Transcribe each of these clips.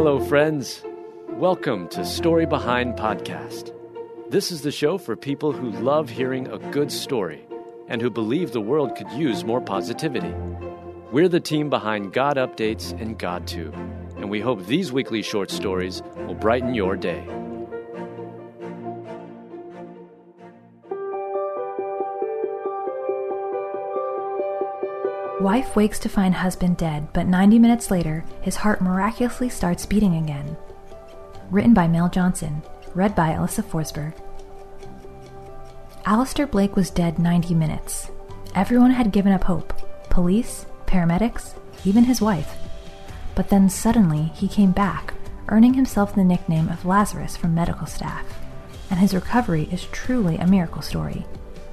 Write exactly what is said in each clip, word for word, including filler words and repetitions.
Hello, friends. Welcome to Story Behind Podcast. This is the show for people who love hearing a good story and who believe the world could use more positivity. We're the team behind God Updates and GodTube, and we hope these weekly short stories will brighten your day. Wife wakes to find husband dead, but ninety minutes later, his heart miraculously starts beating again. Written by Mel Johnson, read by Alyssa Forsberg. Alistair Blake was dead ninety minutes. Everyone had given up hope. Police, paramedics, even his wife. But then suddenly he came back, earning himself the nickname of Lazarus from medical staff. And his recovery is truly a miracle story.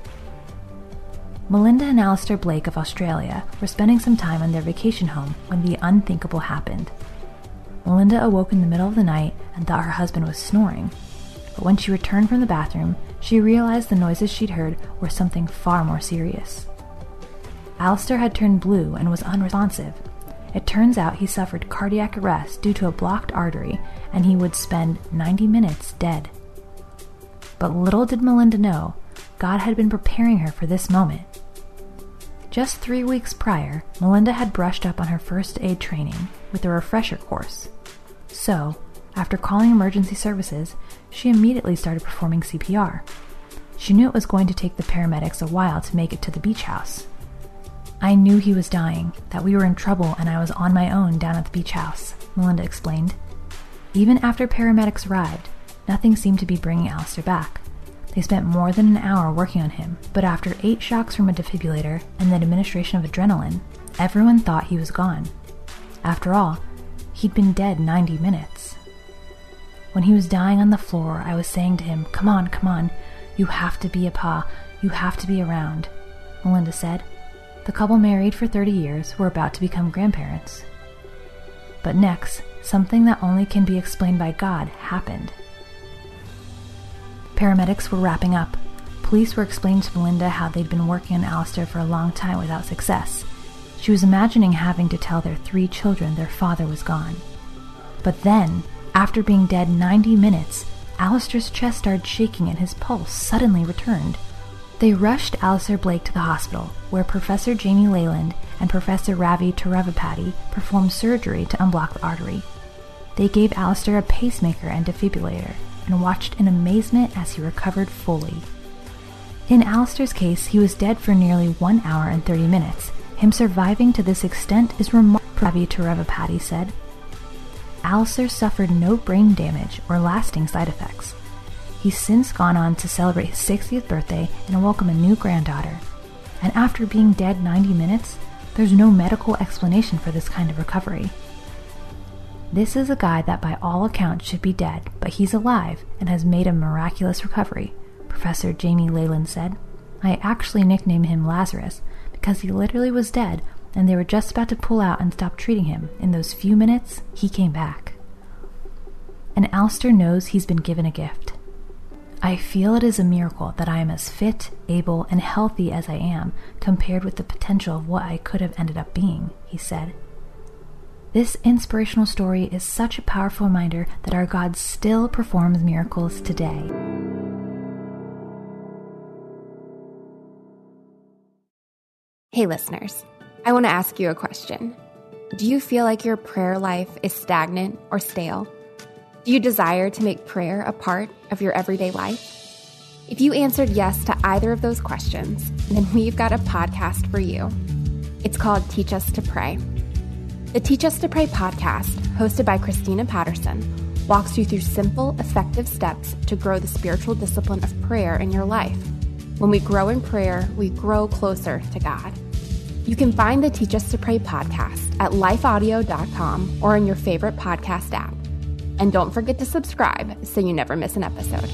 Melinda and Alistair Blake of Australia were spending some time in their vacation home when the unthinkable happened. Melinda awoke in the middle of the night and thought her husband was snoring. But when she returned from the bathroom, she realized the noises she'd heard were something far more serious. Alistair had turned blue and was unresponsive. It turns out he suffered cardiac arrest due to a blocked artery, and he would spend ninety minutes dead. But little did Melinda know, God had been preparing her for this moment. Just three weeks prior, Melinda had brushed up on her first aid training with a refresher course. So, after calling emergency services, she immediately started performing C P R. She knew it was going to take the paramedics a while to make it to the beach house. I knew he was dying, that we were in trouble, and I was on my own down at the beach house, Melinda explained. Even after paramedics arrived, nothing seemed to be bringing Alistair back. They spent more than an hour working on him, but after eight shocks from a defibrillator and the administration of adrenaline, everyone thought he was gone. After all, he'd been dead ninety minutes. When he was dying on the floor, I was saying to him, "Come on, come on, you have to be a pa, you have to be around," Melinda said. The couple married for thirty years were about to become grandparents. But next, something that only can be explained by God happened. Paramedics were wrapping up. Police were explaining to Melinda how they'd been working on Alistair for a long time without success. She was imagining having to tell their three children their father was gone. But then, after being dead ninety minutes, Alistair's chest started shaking and his pulse suddenly returned. They rushed Alistair Blake to the hospital, where Professor Jamie Leyland and Professor Ravi Teravapati performed surgery to unblock the artery. They gave Alistair a pacemaker and defibrillator, and watched in amazement as he recovered fully. In Alistair's case, he was dead for nearly one hour and thirty minutes. Him surviving to this extent is remarkable, Ravi Teravapati said. Alistair suffered no brain damage or lasting side effects. He's since gone on to celebrate his sixtieth birthday and welcome a new granddaughter. And after being dead ninety minutes, there's no medical explanation for this kind of recovery. This is a guy that by all accounts should be dead, but he's alive and has made a miraculous recovery, Professor Jamie Leyland said. I actually nicknamed him Lazarus because he literally was dead and they were just about to pull out and stop treating him. In those few minutes, he came back. And Alistair knows he's been given a gift. I feel it is a miracle that I am as fit, able, and healthy as I am compared with the potential of what I could have ended up being, he said. This inspirational story is such a powerful reminder that our God still performs miracles today. Hey listeners, I want to ask you a question. Do you feel like your prayer life is stagnant or stale? Do you desire to make prayer a part of your everyday life? If you answered yes to either of those questions, then we've got a podcast for you. It's called Teach Us to Pray. The Teach Us to Pray podcast, hosted by Christina Patterson, walks you through simple, effective steps to grow the spiritual discipline of prayer in your life. When we grow in prayer, we grow closer to God. You can find the Teach Us to Pray podcast at life audio dot com or in your favorite podcast app. And don't forget to subscribe so you never miss an episode.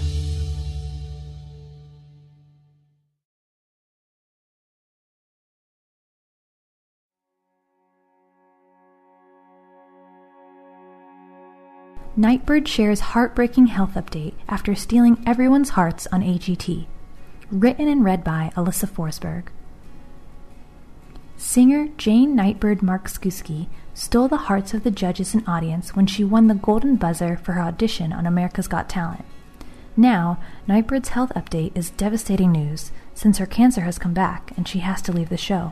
Nightbird shares heartbreaking health update after stealing everyone's hearts on A G T. Written and read by Alyssa Forsberg. Singer Jane Nightbirde Markowski stole the hearts of the judges and audience when she won the Golden Buzzer for her audition on America's Got Talent. Now, Nightbirde's health update is devastating news since her cancer has come back and she has to leave the show.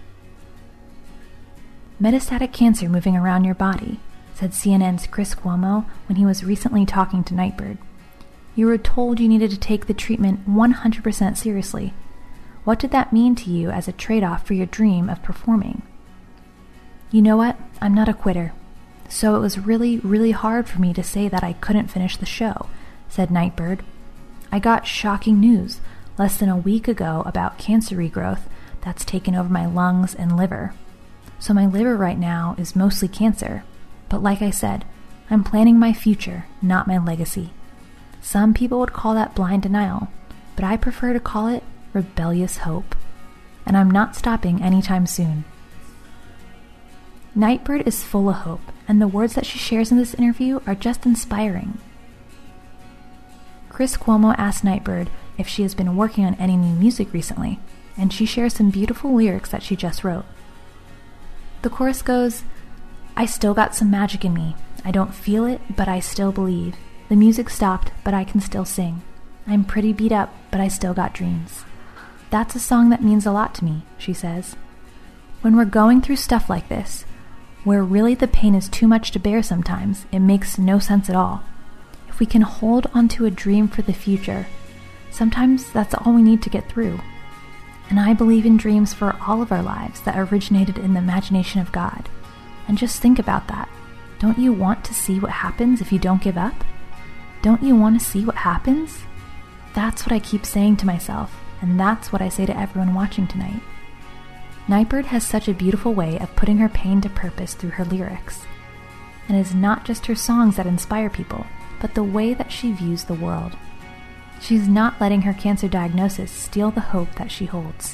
Metastatic cancer moving around your body, said C N N's Chris Cuomo when he was recently talking to Nightbirde. You were told you needed to take the treatment one hundred percent seriously. What did that mean to you as a trade-off for your dream of performing? You know what? I'm not a quitter. So it was really, really hard for me to say that I couldn't finish the show, said Nightbirde. I got shocking news less than a week ago about cancer regrowth that's taken over my lungs and liver. So my liver right now is mostly cancer. But like I said, I'm planning my future, not my legacy. Some people would call that blind denial, but I prefer to call it rebellious hope. And I'm not stopping anytime soon. Nightbirde is full of hope, and the words that she shares in this interview are just inspiring. Chris Cuomo asked Nightbirde if she has been working on any new music recently, and she shares some beautiful lyrics that she just wrote. The chorus goes, I still got some magic in me. I don't feel it, but I still believe. The music stopped, but I can still sing. I'm pretty beat up, but I still got dreams. That's a song that means a lot to me, she says. When we're going through stuff like this, where really the pain is too much to bear sometimes, it makes no sense at all. If we can hold onto a dream for the future, sometimes that's all we need to get through. And I believe in dreams for all of our lives that originated in the imagination of God. And just think about that. Don't you want to see what happens if you don't give up? Don't you want to see what happens? That's what I keep saying to myself, and that's what I say to everyone watching tonight. Nightbirde has such a beautiful way of putting her pain to purpose through her lyrics. And it is not just her songs that inspire people, but the way that she views the world. She's not letting her cancer diagnosis steal the hope that she holds.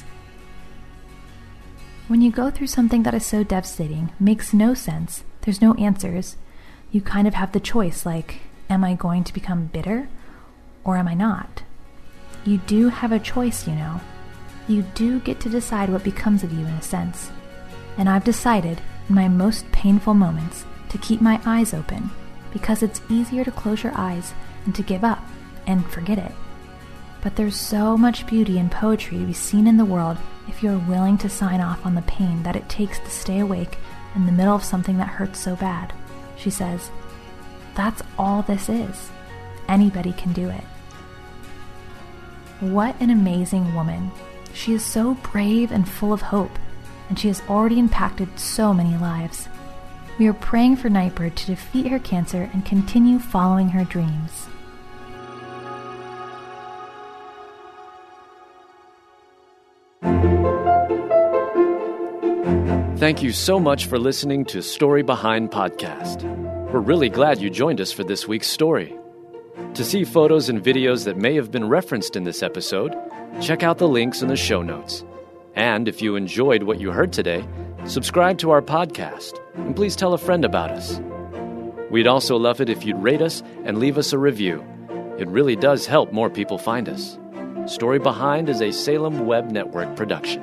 When you go through something that is so devastating, makes no sense, there's no answers, you kind of have the choice like, am I going to become bitter or am I not? You do have a choice, you know. You do get to decide what becomes of you in a sense. And I've decided, in my most painful moments, to keep my eyes open, because it's easier to close your eyes and to give up and forget it. But there's so much beauty and poetry to be seen in the world if you're willing to sign off on the pain that it takes to stay awake in the middle of something that hurts so bad, she says. That's all this is. Anybody can do it. What an amazing woman. She is so brave and full of hope, and she has already impacted so many lives. We are praying for Nightbirde to defeat her cancer and continue following her dreams. Thank you so much for listening to Story Behind Podcast. We're really glad you joined us for this week's story. To see photos and videos that may have been referenced in this episode, check out the links in the show notes. And if you enjoyed what you heard today, subscribe to our podcast, and please tell a friend about us. We'd also love it if you'd rate us and leave us a review. It really does help more people find us. Story Behind is a Salem Web Network production.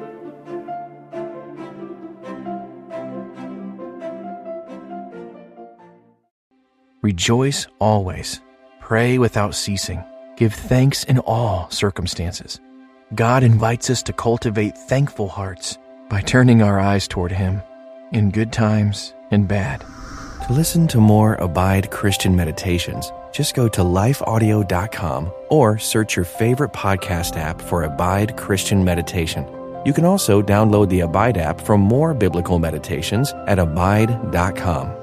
Rejoice always. Pray without ceasing. Give thanks in all circumstances. God invites us to cultivate thankful hearts by turning our eyes toward Him in good times and bad. To listen to more Abide Christian meditations, just go to life audio dot com or search your favorite podcast app for Abide Christian Meditation. You can also download the Abide app for more biblical meditations at abide dot com.